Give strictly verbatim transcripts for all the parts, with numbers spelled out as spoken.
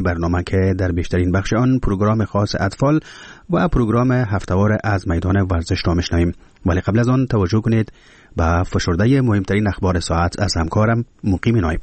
برنامه که در بیشترین بخش آن پروگرام خاص اطفال و پروگرام هفته‌وار از میدان ورزش را میشنویم. ولی قبل از آن توجه کنید به فشرده مهمترین اخبار ساعت از همکارم مقیم نایب.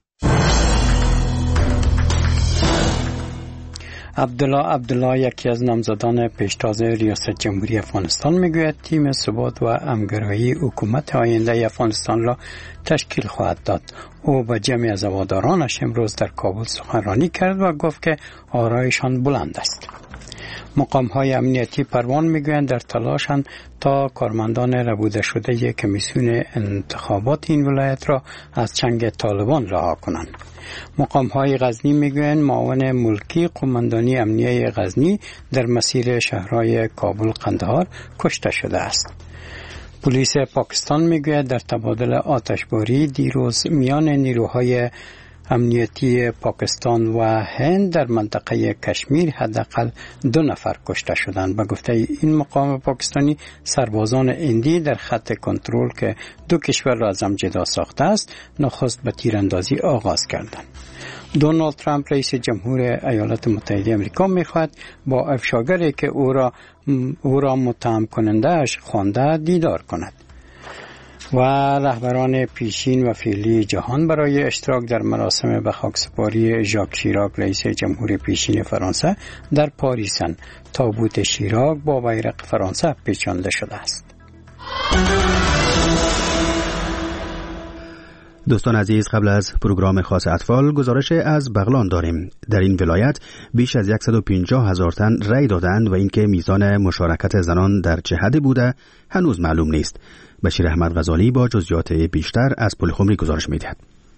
عبدالله عبدالله یکی از نامزدان پیشتاز ریاست جمهوری افغانستان میگوید تیم ثبات و همگرایی حکومت آینده افغانستان را تشکیل خواهد داد. او با جمعی از هوادارانش امروز در کابل سخنرانی کرد و گفت که آرایشان بلند است. مقام‌های امنیتی پروان میگویند در تلاشند تا کارمندان ربوده شده کمیسیون انتخابات این ولایت را از چنگ طالبان رها کنند. مقام‌های غزنی میگویند معاون ملکی قماندانی امنیه غزنی در مسیر شهرهای کابل قندهار کشته شده است. پلیس پاکستان میگوید در تبادل آتشباری دیروز میان نیروهای امنیتی پاکستان و هند در منطقه کشمیر حداقل دو نفر کشته شدند. به گفته این مقام پاکستانی، سربازان هندی در خط کنترل که دو کشور را از هم جدا ساخته است نخست به تیراندازی آغاز کردند. دونالد ترامپ رئیس جمهور ایالات متحده آمریکا میخواهد با افشاگری که او را او را متهم کننده اش خوانده دیدار کند. و رهبران پیشین و فعلی جهان برای اشتراک در مراسم به خاکسپاری ژاک شیراک رئیس جمهور پیشین فرانسه در پاریسند. تابوت شیراک با بیرق فرانسه پیچانده شده است. دوستان عزیز، قبل از پروگرام خاص اطفال گزارش از بغلان داریم. در این ولایت بیش از صد و پنجاه هزار تن رای دادند و اینکه میزان مشارکت زنان در چه حدی بوده هنوز معلوم نیست. بشیر احمد غزالی با جزئیات بیشتر از پلخمری گزارش می‌دهد.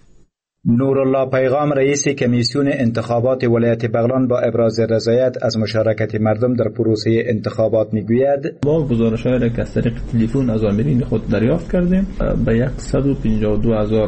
نورالله پیغام رئیس کمیسیون انتخابات ولایت بغلان با ابراز رضایت از مشارکت مردم در پروسه انتخابات میگوید: با گزارش‌هایی را که از طریق تلفن از آمرین خود دریافت کردیم به صد و پنجاه و دو هزار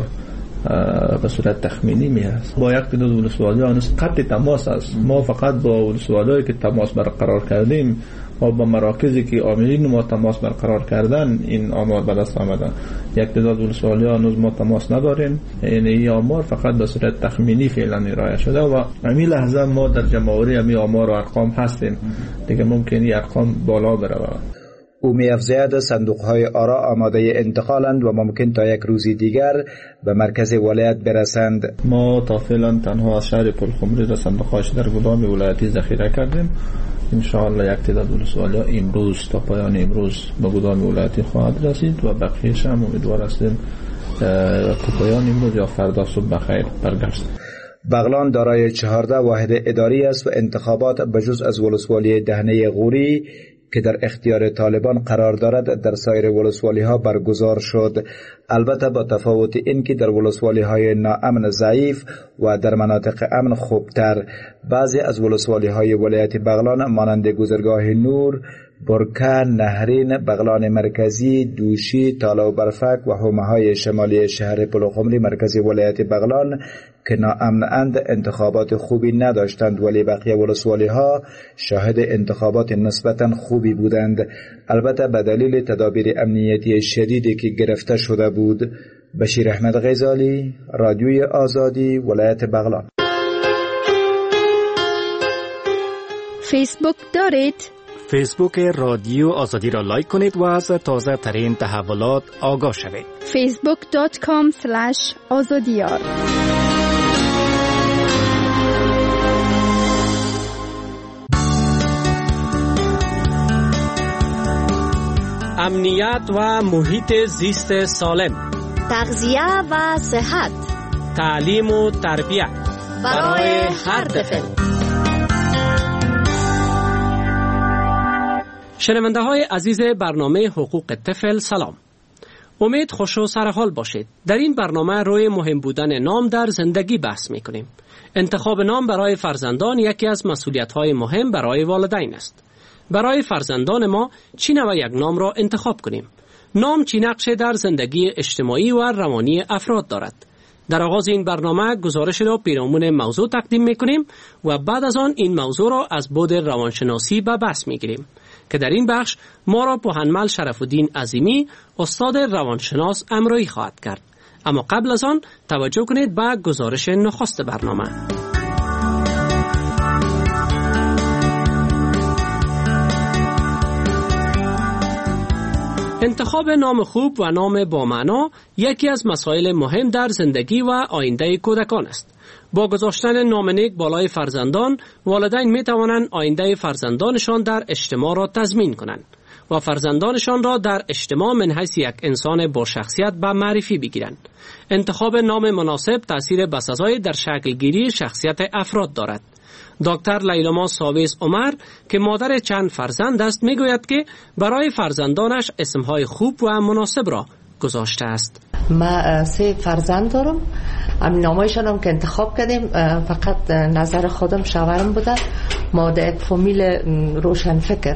به صورت تخمینی می است. با یک تعداد ولسوالی هنوز قطع تماس است. ما فقط با ولسوالی که تماس برقرار کردیم و با مراکزی که عاملین ما تماس برقرار کردن این آمار به دست آمده. یک تعداد ولسوالی هنوز ما تماس نداریم. یعنی این آمار فقط به صورت تخمینی فعلا ارائه شده و همین لحظه ما در جمع‌آوری همین آمار و ارقام هستیم. دیگه ممکنه ارقام بالا بره. او می‌افزاید صندوق‌های آرا آماده انتقالند و ممکن تا یک روزی دیگر به مرکز ولایت برسند. ما تا فعلا تنها از شهر پلخمری را صندوق‌هاش در گدام ولایتی ذخیره کردیم. ان شاء الله یک تعداد ولسوالی‌ها امروز تا پایان امروز به گدام ولایتی خواهد رسید و بقیه‌اش هم امیدوار هستیم تا پایان امروز یا فردا صبح بخیر برگردد. بغلان دارای چهارده واحد اداری است و انتخابات بجز از ولسوالی دهنه غوری که در اختیار طالبان قرار دارد در سایر ولسوالی ها برگزار شد. البته با تفاوت این که در ولسوالی های ناامن ضعیف و در مناطق امن خوبتر. بعضی از ولسوالی های ولایت بغلان مانند گذرگاه نور، برکن، نهرین، بغلان مرکزی، دوشی، تالا و برفک و حومه های شمالی شهر پلخمری مرکزی ولایت بغلان که ناامن‌اند انتخابات خوبی نداشتند، ولی بقیه ولسوالی ها شاهد انتخابات نسبتاً خوبی بودند، البته به دلیل تدابیر امنیتی شدیدی که گرفته شده بود. بشیر احمد غزالی، رادیوی آزادی، ولایت بغلان. فیسبوک دارید؟ فیسبوک رادیو آزادی را لایک کنید و از تازه ترین تحولات آگاه شوید. فیسبوک دات کام اسلش آزادیار. امنیت و محیط زیست سالم، تغذیه و صحت، تعلیم و تربیت برای هر طفل. شنونده های عزیز برنامه حقوق طفل، سلام. امید خوش و سرحال باشید. در این برنامه روی مهم بودن نام در زندگی بحث می کنیم. انتخاب نام برای فرزندان یکی از مسئولیت های مهم برای والدین است. برای فرزندان ما چی نوع یک نام را انتخاب کنیم؟ نام چی نقشه در زندگی اجتماعی و روانی افراد دارد؟ در آغاز این برنامه گزارش را پیرامون موضوع تقدیم میکنیم و بعد از آن این موضوع را از بعد روانشناسی به بحث میگیریم که در این بخش ما را پوهنمل شرف الدین عظیمی استاد روانشناس همراهی خواهد کرد. اما قبل از آن توجه کنید به گزارش نخست برنامه. انتخاب نام خوب و نام با معنا یکی از مسائل مهم در زندگی و آینده کودکان است. با گذاشتن نام نیک بالای فرزندان، والدین می توانند آینده فرزندانشان در اجتماع را تضمین کنند و فرزندانشان را در اجتماع من حیث یک انسان با شخصیت به معرفی بگیرند. انتخاب نام مناسب تأثیر بسزایی در شکل گیری شخصیت افراد دارد. دکتر لیلما ساویس عمر که مادر چند فرزند است میگوید که برای فرزندانش اسمهای خوب و مناسب را گذاشته است. ما سه فرزند دارم. همین نامایشان هم که انتخاب کردیم فقط نظر خودم شوهرم بوده. ما در یک فامیل روشن فکر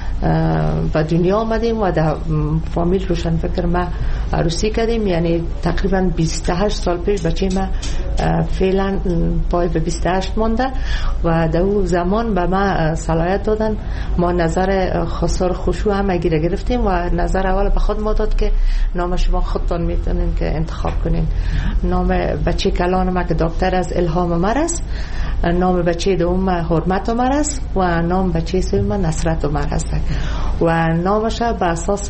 و دنیا آمدیم و در فامیل روشن فکر ما عروسی کردیم، یعنی تقریبا بیست و هشت سال پیش بچه ما فعلا پای به بیست و هشت مانده و در اون زمان به ما صلاحیت دادن. ما نظر خسار خشوع هم اگه گرفتیم و نظر اول به خود ما داد که نام شما خودتان میتونین که انتخاب کنین. نام بچه کلان ما که دکتر از الهام عمر است، نام بچه دوم حرمت عمر است و نام بچه سوم نصرت عمر است و نامش به اساس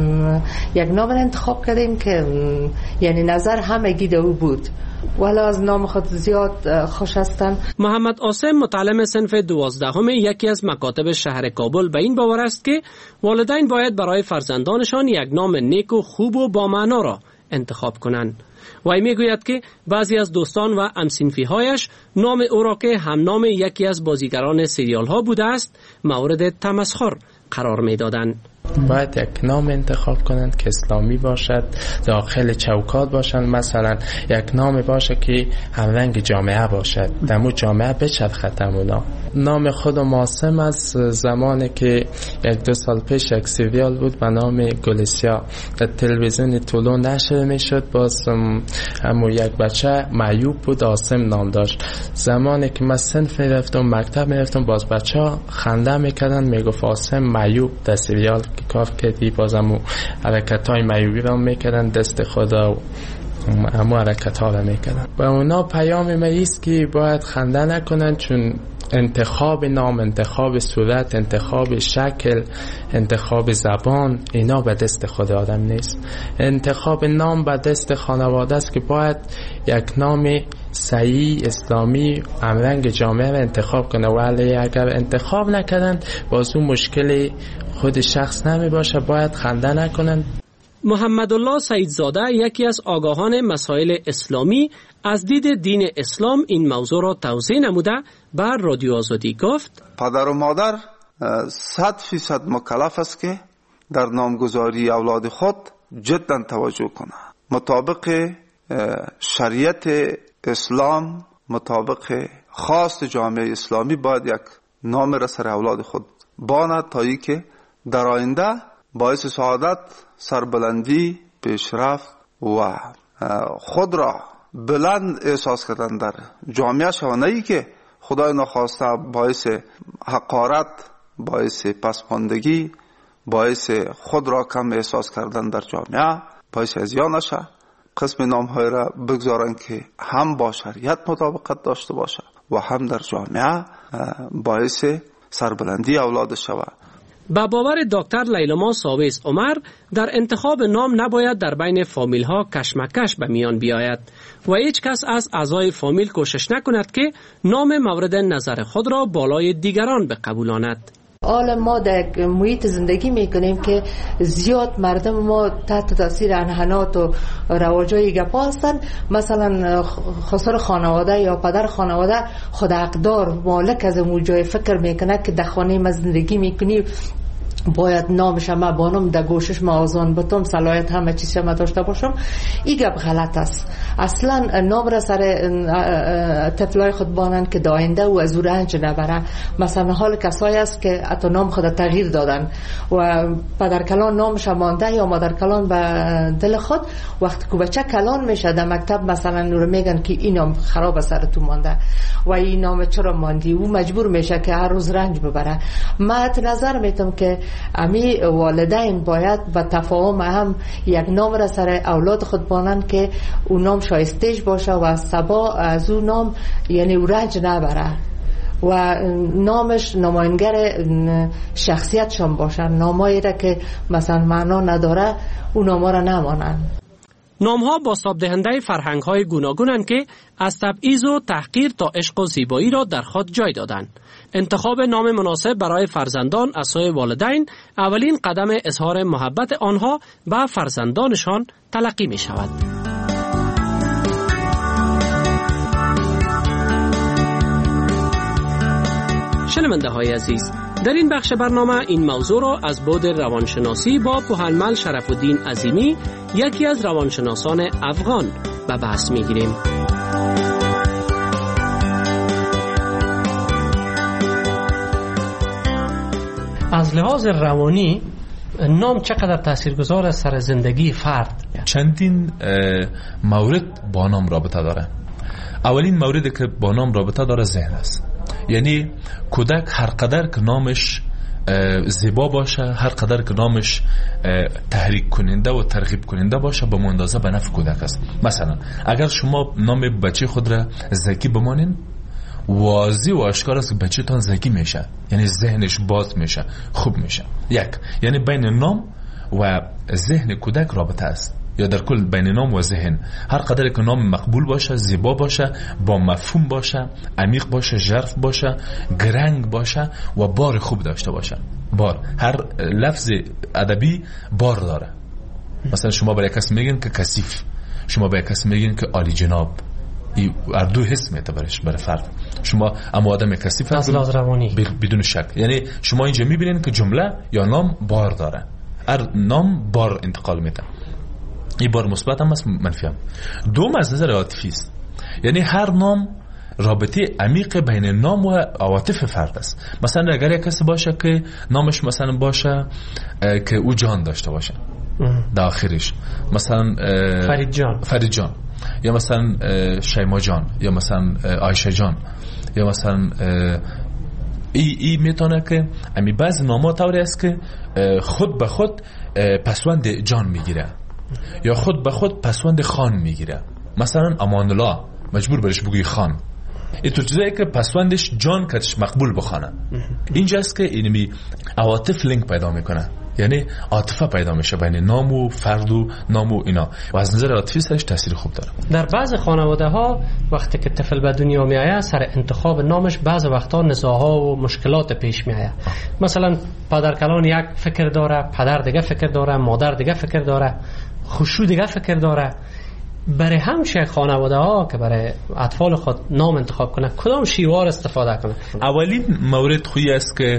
یک نام انتخاب کردیم که یعنی نظر همگی دو بود ولی از نام خود زیاد خوش هستن. محمد عاصم متعلم صنف دوازدهم یکی از مکاتب شهر کابل به این باور است که والدین باید برای فرزندانشان یک نام نیک و خوب و با معنا را انتخاب کنند. وی میگوید که بعضی از دوستان و همصنفی هایش نام او را که هم نام یکی از بازیگران سریال ها بوده است مورد تمسخر قرار میدادند. باید یک نام انتخاب کنند که اسلامی باشد، داخل چوکات باشند. مثلا یک نام باشه که همرنگ جامعه باشد، در مو جامعه بچرخد همونا. نام خود عاصم از زمانی که یک دو سال پیش یک سریال بود به نام گلسیا در تلویزیون طولون نشر میشد، باز همون یک بچه معیوب بود عاصم نام داشت. زمانی که من صنف رفتم مکتب میرفتم باز بچه ها خنده میکردن، میگفت عاصم معیوب در سریال که کار کردی، باز همون حرکت های معیوبی را میکردن، دست خدا و همون حرکت ها را میکردن. و اونا پیام ما ایست که باید خنده نکنن، چون انتخاب نام، انتخاب صورت، انتخاب شکل، انتخاب زبان اینا به دست خود آدم نیست. انتخاب نام به دست خانواده است که باید یک نام صحیح اسلامی همرنگ جامعه را انتخاب کنه، ولی اگر انتخاب نکردن باز اون مشکل خود شخص نمی باشه. باید خنده نکنن. محمد الله سیدزاده یکی از آگاهان مسائل اسلامی از دید دین اسلام این موضوع را توضیح نموده بر رادیو آزادی گفت: پدر و مادر صد فیصد مکلف است که در نامگذاری اولاد خود جدا توجه کنه، مطابق شریعت اسلام، مطابق خواست جامعه اسلامی باید یک نام را سر اولاد خود باند تا ای که در آینده باعث سعادت، سربلندی، پیشرفت و خود را بلند احساس کردن در جامعه شوانه ای که خدای نخواسته باعث حقارت، باعث پسماندگی، باعث خود را کم احساس کردن در جامعه باعث ازیان نشه. قسم نام های را بگذارن که هم با شریعت مطابقت داشته باشه و هم در جامعه باعث سربلندی اولاد شود. با باور دکتر لیلما ساویس عمر در انتخاب نام نباید در بین فامیل ها کشمکش به میان بیاید و هیچ کس از اعضای فامیل کوشش نکند که نام مورد نظر خود را بالای دیگران بقبولاند. حالا ما در محیط زندگی میکنیم که زیاد مردم ما تحت تاثیر انحنات و رواجای گپا هستن. مثلا خسر خانواده یا پدر خانواده خود حقدار مالک از اون جای فکر میکنه که در خانه ما زندگی میکنی باید نامش ما بانم در گوشش ما آزان بتم، صلاحیت همه چیز ما داشته باشم. این گپ غلط است. اصلا نام را سر طفلای خود بانن که داینده و از رنج نبره. مثلا حال کسایی است که حتی نام خود تغییر دادن و پدر کلان نامش مانده یا مادر کلان به دل خود، وقتی که بچه کلان میشه در مکتب مثلا نور میگن که این نام خراب سر تو مانده و این نام چرا ماندی، او مجبور میشه که هر روز رنج ببره. من نظر میتم که امی والدین باید با تفاهم هم یک نام را سر اولاد خود بانن که اون نام شایستهش باشه و سبا از اون نام یعنی رنج نبره و نامش نماینگر شخصیتشان باشن. نامایی را که مثلا معنا نداره اون ناما را نمانن. نامها بازتاب دهنده فرهنگ های گوناگونند که از تبعیض و تحقیر تا عشق و زیبایی را در خود جای دادند. انتخاب نام مناسب برای فرزندان از سوی والدین اولین قدم اظهار محبت آنها به فرزندانشان تلقی می شود. شنونده های عزیز، در این بخش برنامه این موضوع را از بعد روانشناسی با پوهنمل شرف الدین عظیمی، یکی از روانشناسان افغان، به بحث می گیریم. از لحاظ روانی نام چقدر تاثیرگذار است سر زندگی فرد؟ چندین مورد با نام رابطه داره. اولین موردی که با نام رابطه داره ذهن است. یعنی کودک هر قدر که نامش زیبا باشه، هر قدر که نامش تحریک کننده و ترغیب کننده باشه، به اندازه به نفع کودک است. مثلا اگر شما نام بچه خود را زکی بمانین، واضح و آشکار است که بچه تان ذکی میشه، یعنی ذهنش باز میشه، خوب میشه. یک، یعنی بین نام و ذهن کودک رابطه است، یا در کل بین نام و ذهن. هر قدر که نام مقبول باشه، زیبا باشه، با مفهوم باشه، عمیق باشه، ژرف باشه، گرنگ باشه و بار خوب داشته باشه. بار، هر لفظ ادبی بار داره. مثلا شما برای کسی میگین که کثیف، شما برای کسی میگین که عالی جناب. این هر دو حس میتبرش برای فرد. شما اما آدم کثیف از لحاظ روانی بدون شک، یعنی شما اینجا میبینین که جمله یا نام بار داره. هر نام بار انتقال میده. این بار مثبت هم است، منفی هم. دوم از نظر عاطفی است. یعنی هر نام رابطه عمیق بین نام و عواطف فرد است. مثلا اگر یک کسی باشه که نامش مثلا باشه که او جان داشته باشه در آخرش، مثلا فرید جان فرید جان یا مثلا شیما جان یا مثلا عایشه جان یا مثلا ای ای میتونه که امی بعض نام‌ها طوری است که خود به خود پسوند جان میگیره یا خود به خود پسوند خان میگیره. مثلا امان الله مجبور برش بگوی خان. اینطور چیزایی که پسوندش جان کتش مقبول بخوانه. اینجاست که اینمی عواطف لینک پیدا میکنه، یعنی عاطفه پیدا میشه بین نام و فرد و نام و اینا، و از نظر عاطفی سرش تاثیر خوب داره. در بعض خانواده ها وقتی که طفل به دنیا میآید، سر انتخاب نامش بعض وقتا نزاع‌ها و مشکلات پیش میآید. مثلا پدر کلان یک فکر داره، پدر دیگه فکر داره، مادر دیگه فکر داره، خوشو دیگه فکر داره. برای همچه خانواده ها که برای اطفال خود نام انتخاب کنه، کدام شیوار استفاده کنه؟ اولین مورد خویی است که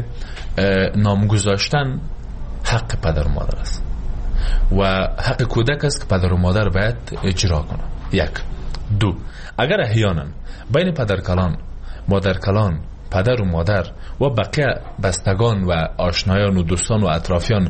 نام گذاشتن حق پدر و مادر است و حق کودک است که پدر و مادر باید اجرا کنه. یک. دو، اگر احیانا بین پدر کلان، مادر کلان، پدر و مادر و بقیه بستگان و آشنایان و دوستان و اطرافیان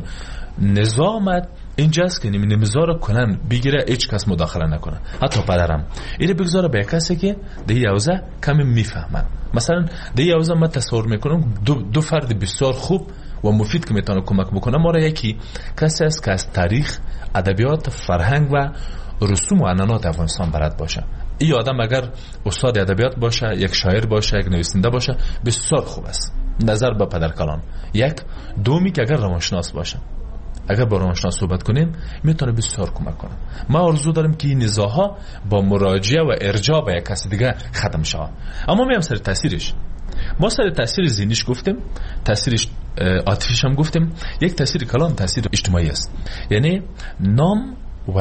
نظامت اینجاست که نمی نمیذاره کنن بگیره، هیچ کس مداخله نکنه، حتی پدرم. اینه بگذاره به کسی که ده یوزه کمی میفهمن. مثلا ده یوزه من تصور میکنم دو, دو فرد بسیار خوب و مفید که میتونه کمک بکنه ما را. یکی کسی است که از تاریخ، ادبیات، فرهنگ و رسوم و عنعنات افغانستان بلد باشه. این آدم اگر استاد ادبیات باشه، یک شاعر باشه، یک نویسنده باشه، بسیار خوب است نظر به پدر کلان. یک. دومی که اگر روانشناس باشه، اگر با روانشناس صحبت کنیم میتونه بسیار کمک کنه. ما آرزو داریم که این نزاع‌ها با مراجعه و ارجاع به یک کسی دیگه ختم شه. اما میام سر تاثیرش. ما سر تاثیر ذهنیش گفتیم، تاثیرش عاطفیش هم گفتیم. یک تاثیر کلان تاثیر اجتماعی است. یعنی نام و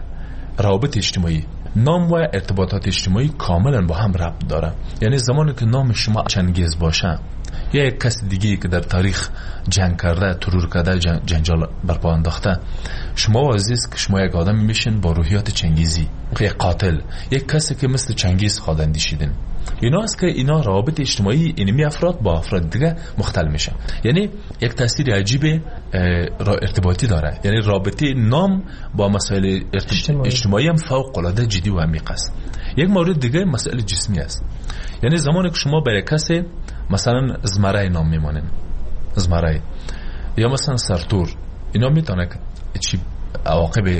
روابط اجتماعی، نام و ارتباطات اجتماعی کاملا با هم ربط داره. یعنی زمانی که نام شما چنگیز باشه یا یک کس دیگه که در تاریخ جنگ کرده، ترور کرده، جنجال برپا انداخته، شما عزیز که شما یک آدمی میشین با روحیات چنگیزی، یک قاتل، یک کسی که مثل چنگیز خواندیشیدین. اینا است که اینا روابط اجتماعی اینمی افراد با افراد دیگه مختل میشه. یعنی یک تاثیر عجیب ارتباطی داره. یعنی رابطه نام با مسائل اجتماعی, اجتماعی هم فوق العاده جدی و عمیق است. یک مورد دیگه مسائل جسمی است. یعنی زمانی که شما برای کسی مثلا زمرای نام میمانین، زمرای یا مثلا سرتور، اینا میتونه که چی عواقب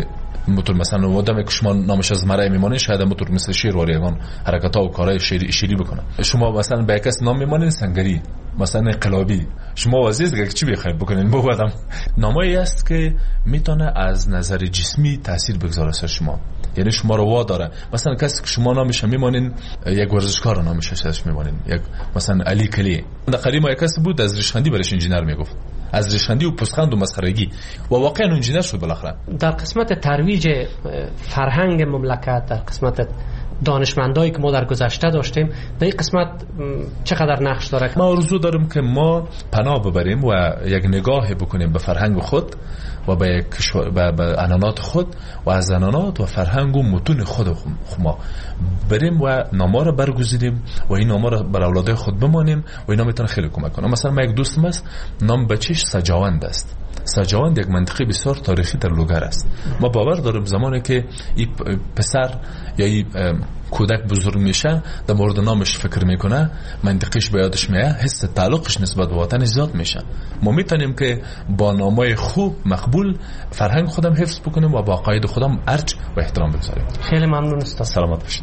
موتور مثلا آدمی که شما نامش از مرای میمانید شاید موتور مثل شیر و ریگان حرکت ها و کارهای شیری شیری بکنه. شما مثلا به کس نام میمانید سنگری، مثلا انقلابی، شما عزیز که چی بخواید بکنین با آدم. نامایی است که میتونه از نظر جسمی تاثیر بگذاره سر شما، یعنی شما رو وا داره. مثلا کسی که شما نامش میمانین یک ورزشکار نامش ازش میمانین، یک مثلا علی کلی. قدیم یک کسی بود از ریشخندی برش انجینر میگفت، از ریشخندی و پوزخند و مسخرگی، و واقعا انجینر شد بالاخره. در قسمت ترویج فرهنگ مملکت، در قسمت دانشمندایی که ما در گذشته داشتیم، در این قسمت چقدر نقش داره؟ ما آرزو داریم که ما پناه ببریم و یک نگاه بکنیم به فرهنگ خود و به به عنعنات خود و از عنعنات و فرهنگ و متون خود ما بریم و نامه را برگزیدیم و این نامه را بر اولاد خود بمانیم و اینا میتونه خیلی کمک کنه. مثلا ما یک دوستم است، نام بچه‌ش سجاوند است. سجاوند یک منطقه بسیار تاریخی در لوگر است. ما باور داریم زمانی که این پسر یا این کودک بزرگ میشه در مورد نامش فکر میکنه، منطقهش به یادش میاد، حس تعلقش نسبت به وطن زیاد میشه. ما میتونیم که با نامای خوب مقبول فرهنگ خودم حفظ بکنیم و با عقاید خودم ارج و احترام بگذاریم. خیلی ممنون استاد. سلامت باشید.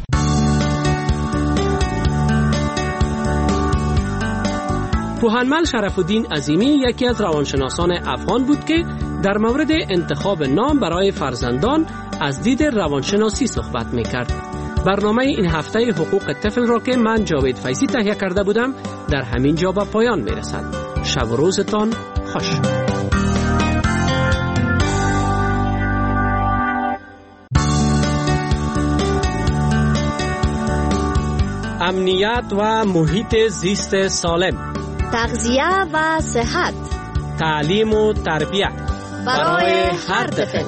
پوهنمل شرف الدین عظیمی یکی از روانشناسان افغان بود که در مورد انتخاب نام برای فرزندان از دید روانشناسی صحبت میکرد. برنامه این هفته حقوق طفل را که من جاوید فیضی تهیه کرده بودم در همین جا به پایان میرسد. شب و روزتان خوش. امنیت و محیط زیست سالم، تغذیه و صحت، تعلیم و تربیت برای هر طفل.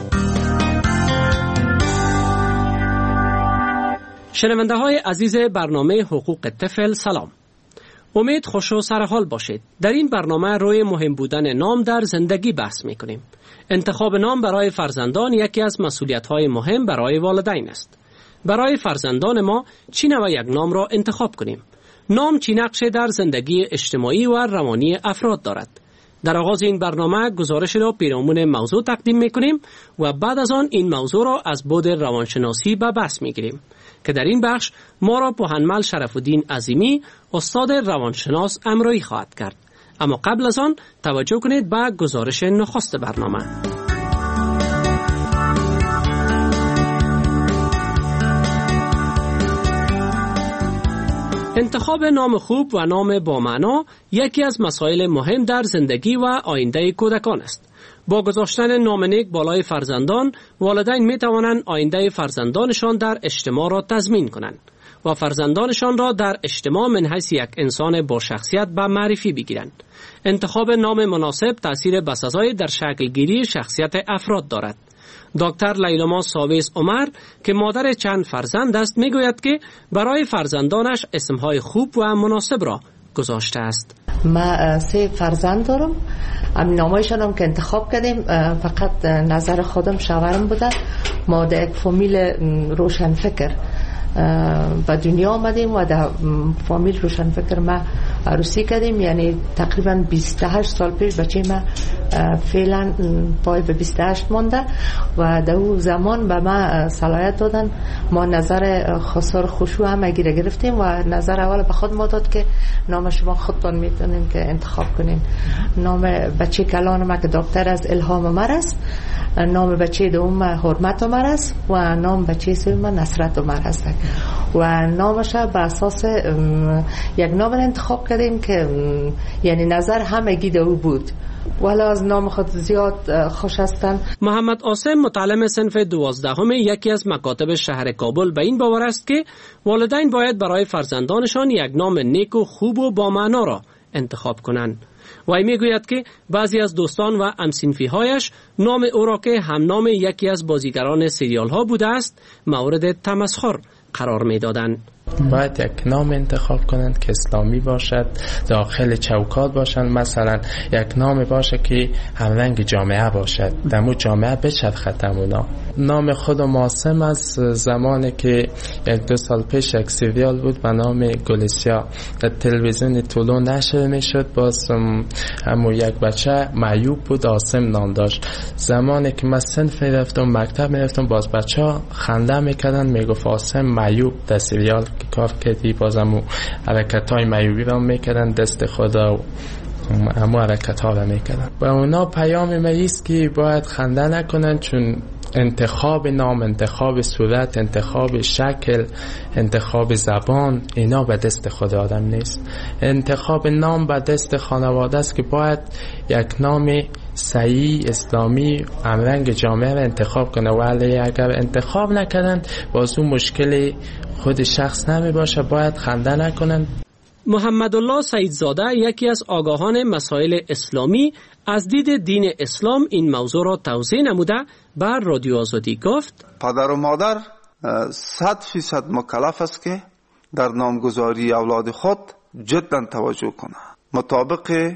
شنونده های عزیز برنامه حقوق طفل سلام. امید خوش و سرحال باشید. در این برنامه روی مهم بودن نام در زندگی بحث می کنیم. انتخاب نام برای فرزندان یکی از مسئولیت های مهم برای والدین است. برای فرزندان ما چی نوع یک نام را انتخاب کنیم؟ نام چی نقشه در زندگی اجتماعی و روانی افراد دارد؟ در آغاز این برنامه گزارش را پیرامون موضوع تقدیم میکنیم و بعد از آن این موضوع را از بعد روانشناسی به بحث میگیریم که در این بخش ما را پوهنمل شرف الدین عظیمی استاد روانشناس همراهی خواهد کرد. اما قبل از آن توجه کنید به گزارش نخست برنامه. انتخاب نام خوب و نام با معنا یکی از مسائل مهم در زندگی و آینده کودکان است. با گذاشتن نام نیک بالای فرزندان، والدین می توانند آینده فرزندانشان در اجتماع را تضمین کنند و فرزندانشان را در اجتماع من حیث یک انسان با شخصیت به معرفی بگیرند. انتخاب نام مناسب تأثیر بسزای در شکل گیری شخصیت افراد دارد. دکتر لیلما ساویس عمر که مادر چند فرزند است میگوید که برای فرزندانش اسمهای خوب و مناسب را گذاشته است. ما سه فرزند دارم. همین نامایشان هم که انتخاب کردیم فقط نظر خودم شوهرم بوده. ما در یک فامیل روشن فکر و دنیا آمدیم و در فامیل روشن فکر ما عروسی کردیم، یعنی تقریبا بیست و هشت سال پیش بچه ما فعلا پای به بیست و هشت مانده و در اون زمان به ما صلاحیت دادن. ما نظر خسار خوشو هم اگه گرفتیم و نظر اول به خود ما داد که نام شما خودتان میتونین که انتخاب کنین. نام بچه کلان ما که دکتر از الهام عمر است، نام بچه دوم حرمت عمر است و نام بچه سوم نصرت عمر است و نامش به اساس یک نام انتخاب کردیم که یعنی نظر همگی دو بود ولی از نام خود زیاد خوش هستند. محمد عاصم متعلم صنف دوازدهم یکی از مکاتب شهر کابل به این باور است که والدین باید برای فرزندانشان یک نام نیک و خوب و با معنا را انتخاب کنند. وی میگوید که بعضی از دوستان و همصنفی هایش نام او را که هم نام یکی از بازیگران سریال ها بوده است مورد تمسخر قرار میدادند. باید یک نام انتخاب کنند که اسلامی باشد، داخل چوکات باشند. مثلا یک نام باشه که همرنگ جامعه باشد، در مو جامعه بچرخد اونا. نام خود ماسم از زمانی که یک دو سال پیش یک سریال بود به نام گلیسیا در تلویزیون طولون نشر میشد، باز همون یک بچه معیوب بود، آسم نام داشت. زمانی که من صنف رفتم مکتب میرفتم باز بچه ها خنده میکردن، میگفت آسم معیوب. در سریال که کار کردی باز همون حرکت های معیوبی را میکردن، دست خدا و همون حرکت ها را میکردن. و اونا پیام ما ایست که باید خنده نکنن، چون انتخاب نام، انتخاب صورت، انتخاب شکل، انتخاب زبان، اینا به دست خود آدم نیست. انتخاب نام به دست خانواده است که باید یک نام صحیح اسلامی همرنگ جامعه را انتخاب کنه. ولی اگر انتخاب نکنن باز اون مشکل خود شخص نمی باشه، باید خنده نکنن. محمد الله سعیدزاده یکی از آگاهان مسائل اسلامی از دید دین اسلام این موضوع را توضیح نموده بر رادیو آزادی گفت: پدر و مادر صد فیصد مکلف است که در نامگذاری اولاد خود جدا توجه کنه، مطابق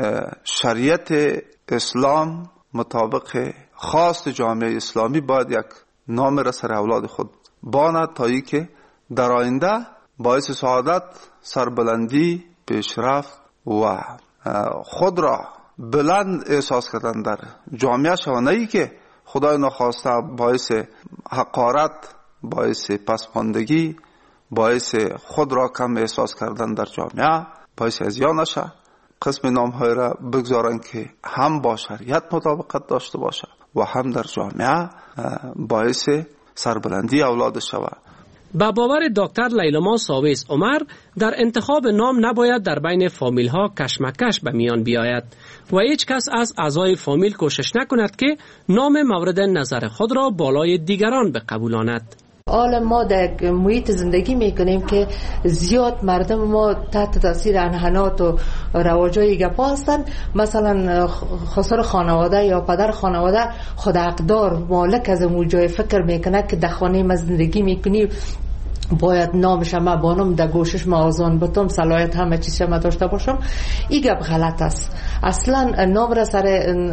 شریعت اسلام، مطابق خواست جامعه اسلامی باید یک نام را سر اولاد خود باند تا ای که در آینده باعث سعادت، سربلندی، پیشرفت و خود را بلند احساس کردن در جامعه شود، نه ای که خدای نخواسته باعث حقارت، باعث پسماندگی، باعث خود را کم احساس کردن در جامعه، باعث ازیان نشه. قسم نام های را بگذارن که هم با شریعت مطابقت داشته باشه و هم در جامعه باعث سربلندی اولاد شود. با باور دکتر لیلما ساویس عمر در انتخاب نام نباید در بین فامیل ها کشمکش به میان بیاید و هیچ کس از اعضای فامیل کوشش نکند که نام مورد نظر خود را بالای دیگران بقبولاند. حالا ما در محیط زندگی میکنیم که زیاد مردم ما تحت تاثیر انحنات و رواجای گپا هستن. مثلا خسر خانواده یا پدر خانواده خود اقدار مالک از اون جای فکر میکنه که در خانه ما زندگی میکنی باید نامش ما بانم در گوشش ما آزان بتم، صلاحیت همه چیز ما داشته باشم. این گپ غلط است. اصلا نام را سر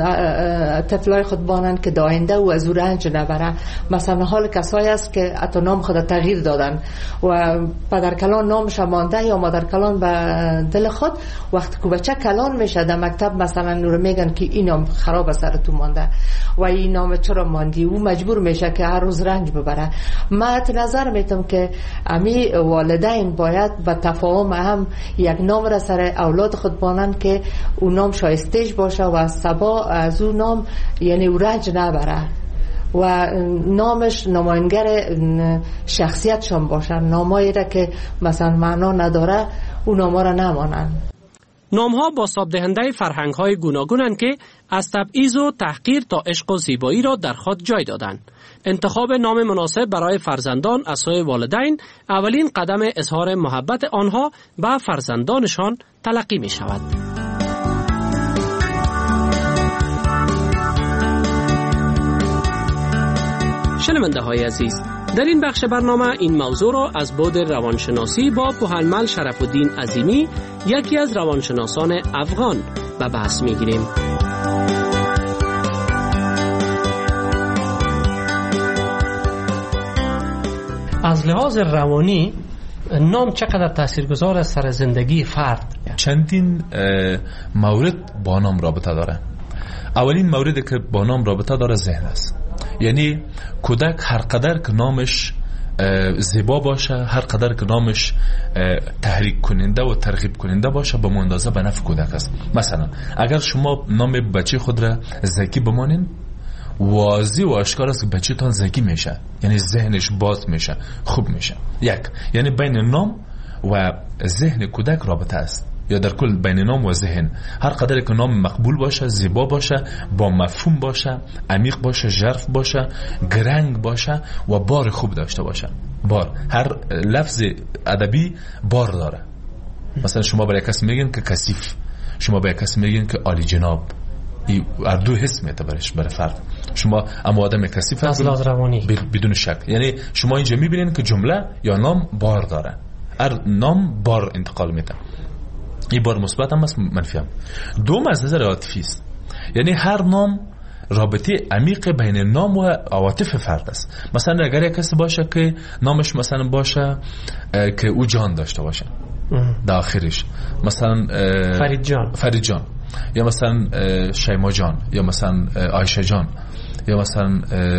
طفلای خود بانن که داینده و از رنج نبره. مثلا حال کسایی است که حتی نام خود تغییر دادن و پدر کلان نامش مانده یا مادر کلان به دل خود، وقتی که بچه کلان میشه در مکتب مثلا نور میگن که این نام خراب سر تو مانده و این نام چرا ماندی، و مجبور میشه که هر روز رنج ببره. من نظر میتم که امی والدین باید با تفاهم هم یک نام را سر اولاد خود بانن که اون نام شایستهش باشه و سبا از اون نام یعنی او رنج نبره و نامش نماینگر شخصیتشان باشه. نامایی را که مثلا معنا نداره اون ناما را نمانن. نامها بازتاب دهنده فرهنگ های گوناگونند که از تبعیض و تحقیر تا عشق و زیبایی را در خود جای دادند. انتخاب نام مناسب برای فرزندان از سوی والدین اولین قدم اظهار محبت آنها به فرزندانشان تلقی می شود. شنونده های عزیز، در این بخش برنامه این موضوع را از بعد روانشناسی با پوهنمل شرف الدین عظیمی، یکی از روانشناسان افغان، به بحث می گیریم. از لحاظ روانی نام چقدر تاثیرگذار است سر زندگی فرد؟ چندین مورد با نام رابطه داره. اولین موردی که با نام رابطه داره ذهن است. یعنی کودک هر قدر که نامش زیبا باشه، هر قدر که نامش تحریک کننده و ترغیب کننده باشه، به اندازه به نفع کودک است. مثلا اگر شما نام بچه خود را زکی بمانین، واضح و آشکار است که بچه تان زکی میشه، یعنی ذهنش باز میشه، خوب میشه. یک، یعنی بین نام و ذهن کودک رابطه است، یا در کل بین نام و ذهن. هر قدر که نام مقبول باشه، زیبا باشه، با مفهوم باشه، عمیق باشه، ژرف باشه، گرنگ باشه و بار خوب داشته باشه. بار، هر لفظ ادبی بار داره. مثلا شما برای کسی میگین که کثیف، شما برای کسی میگین که عالی جناب، این اردو حس میده برش برای فرد. شما اما آدم کثیف از لحاظ روانی بدون شک، یعنی شما اینجا میبینین که جمله یا نام بار داره، هر نام بار انتقال میده. این بار مثبت هم است، منفی هم. دوم از نظر عاطفی است، یعنی هر نام رابطه عمیق بین نام و عواطف فرد است. مثلا اگر یک کسی باشه که نامش مثلا باشه که او جان داشته باشه در آخرش، مثلا فرید جان فرید جان یا مثلا شیما جان یا مثلا عایشه جان یا مثلا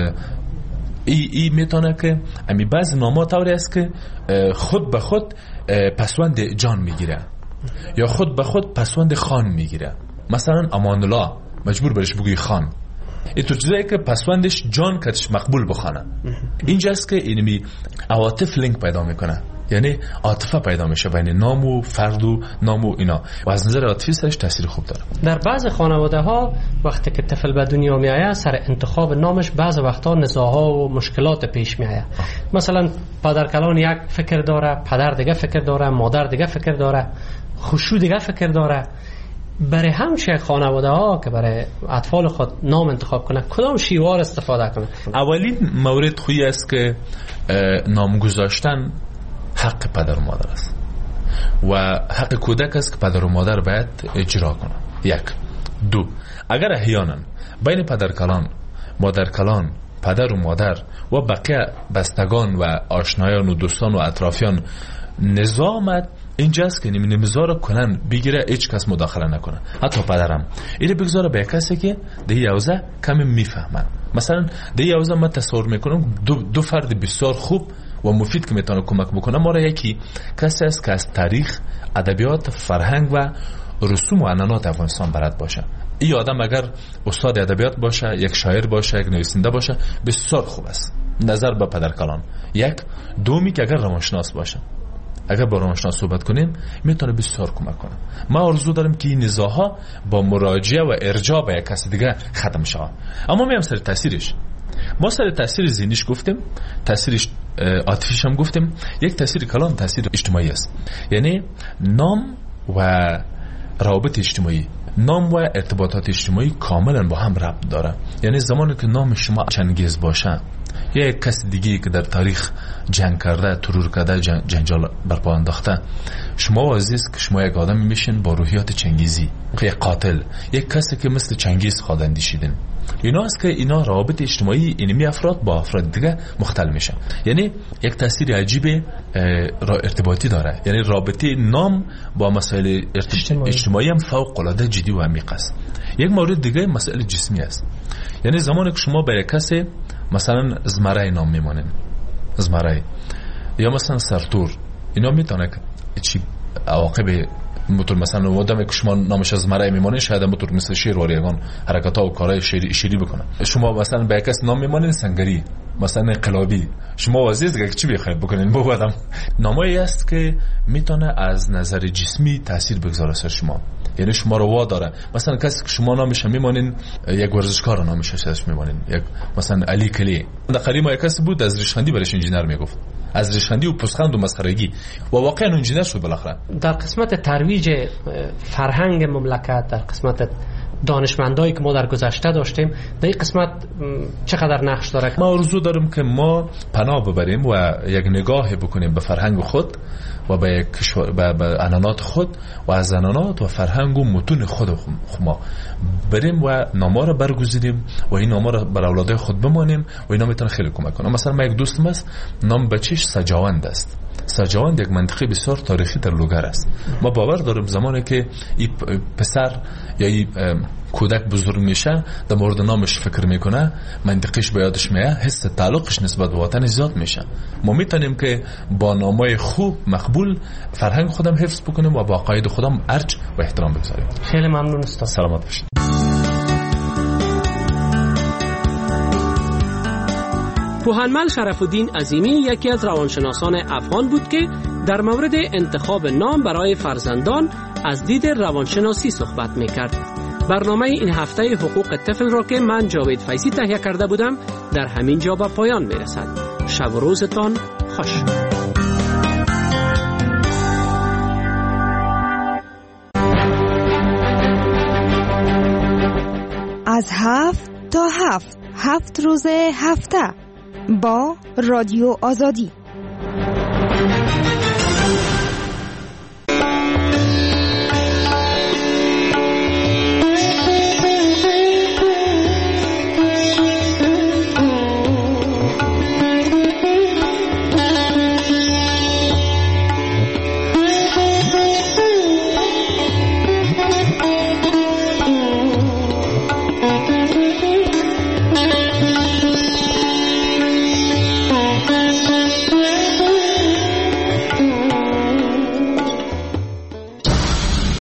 ای ای میتونه که امی بعض نامات طوری است که خود به خود پسوند جان میگیره یا خود به خود پسوند خان میگیره. مثلا امان الله مجبور برش بگوی خان، این تو چیزایی که پسوندش جان کتش مقبول بخوانه. اینجاست که اینمی عواطف لینک پیدا میکنه، یعنی عاطفه پیدا میشه بین نام و فرد و نام و اینا و از نظر عاطفی سرش تاثیر خوب داره. در بعض خانواده ها وقتی که طفل به دنیا میآید سر انتخاب نامش بعض وقتا نزاعها و مشکلات پیش میآید. مثلا پدر کلان یک فکر داره، پدر دیگه فکر داره، مادر دیگه فکر داره، خوشو دیگه فکر داره. برای همچه خانواده ها که برای اطفال خود نام انتخاب کنه کدام شیوار استفاده کنه؟ اولین مورد خویی است که نام گذاشتن حق پدر و مادر است و حق کودک است که پدر و مادر باید اجرا کنه. یک. دو، اگر احیانا بین پدر کلان، مادر کلان، پدر و مادر و بقیه بستگان و آشنایان و دوستان و اطرافیان نظامت اینجاست که نمیذاره کنن بگیره، هیچ کس مداخله نکنه، حتی پدرم اینو بگذاره به کسی که ده یوزه کم میفهمن. مثلا ده یوزه من تصور میکنم دو, دو فرد بسیار خوب و مفید که میتونه کمک بکنه ما را. یکی کسی است که از تاریخ، ادبیات، فرهنگ و رسوم و عنعنات افغانستان بلد باشه. این آدم اگر استاد ادبیات باشه، یک شاعر باشه، یک نویسنده باشه، بسیار خوب است نظر به پدر کلان. یک. دومی که اگر روانشناس باشه، اگر با روانشناس صحبت کنیم میتونه بسیار کمک کنه. ما آرزو داریم که این نزاعها با مراجعه و ارجاع به یک کسی دیگه ختم شه. اما میام سر تاثیرش. ما سر تاثیر ذهنیش گفتیم، تاثیرش عاطفیش هم گفتیم. یک تاثیر کلان تاثیر اجتماعی است، یعنی نام و روابط اجتماعی، نام و ارتباطات اجتماعی کاملا با هم ربط داره. یعنی زمانی که نام شما چنگیز باشه یا یک کس دیگه که در تاریخ جنگ کرده، ترور کرده، جنجال برپا انداخته، شما عزیز که شما یک آدم میشین با روحیات چنگیزی، یک قاتل، یک کسی که مثل چنگیز خود اندیشیدین. اینا است که اینا روابط اجتماعی اینمی افراد با افراد دیگه مختل میشه. یعنی یک تاثیر عجیب ارتباطی داره. یعنی رابطه نام با مسائل اجتماعی, اجتماعی هم فوق العاده جدی و عمیق است. یک مورد دیگه مسائل جسمی است. یعنی زمانی که شما برای کسی مثلا زمرای نام میمانین، زمرای یا مثلا سرتور، اینا میتونه که چی عواقب موتور، مثلا آدمی که شما نامش از مرای میمانه شاید موتور مثل شیر واریگان حرکت ها و کارهای شیری, شیری بکنه. شما مثلا به کس نام میمانین سنگری، مثلا انقلابی، شما عزیز دیگه چی بخواید بکنین؟ با آدم نامایی است که میتونه از نظر جسمی تاثیر بگذاره سر شما. یعنی شما رو وا داره. مثلا کسی که شما نامش میمانین، یک ورزشکار نامش ازش میمانین، یک مثلا علی کلی، در قدیم یک کسی بود از ریشخندی برش انجینر میگفت، از ریشخندی و پوزخند و مسخرگی، و واقعا انجینر شد بالاخره. در قسمت ترویج فرهنگ مملکت، در قسمت دانشمندایی که ما در گذشته داشتیم، در این قسمت چقدر نقش داره؟ ما آرزو داریم که ما پناه ببریم و یک نگاه بکنیم به فرهنگ خود و به کشور، به, به عنعنات خود و از عنعنات و فرهنگ و متون خود ما بریم و نامه را برگزیدیم و این نامه را بر اولاد خود بمانیم و اینا میتونه خیلی کمک کنه. مثلا ما یک دوستم است، نام بچیش سجاوند است. سجاوند یک منطقه بسیار تاریخی در لوگر است. ما باور داریم زمانی که این پسر یا این کودک بزرگ میشه در مورد نامش فکر میکنه، منطقش به یادش میاد، حس تعلقش نسبت به وطن زیاد میشه. ما میتونیم که با نامای خوب مقبول فرهنگ خودم حفظ بکنیم و با عقاید خودم ارج و احترام بگذاریم. خیلی ممنون استاد. سلامت باشید. پوهنمل شرف الدین عظیمی یکی از روانشناسان افغان بود که در مورد انتخاب نام برای فرزندان از دید روانشناسی صحبت میکرد. برنامه این هفته حقوق طفل را که من جاوید فیضی تهیه کرده بودم در همین جا به پایان میرسد. شب و روزتان خوش. از هفت تا هفت هفت روز هفته با رادیو آزادی.